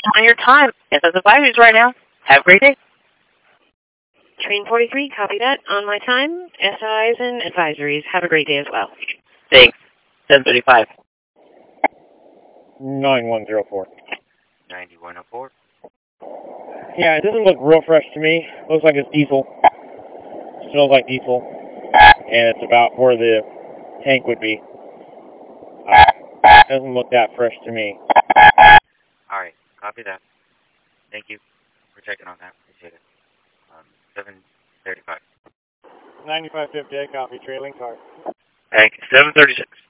on your time. SS advisories right now. Have a great day. Train 43, copy that. On my time, SIs and advisories. Have a great day as well. Thanks. 7:35. 9104. 9104. Yeah, it doesn't look real fresh to me. Looks like it's diesel. Smells like diesel. And it's about where the tank would be. Doesn't look that fresh to me. Alright, copy that. Thank you for checking on that. Appreciate it. 7:35. 9550, I copy. Trailing car. Thanks. 7:36.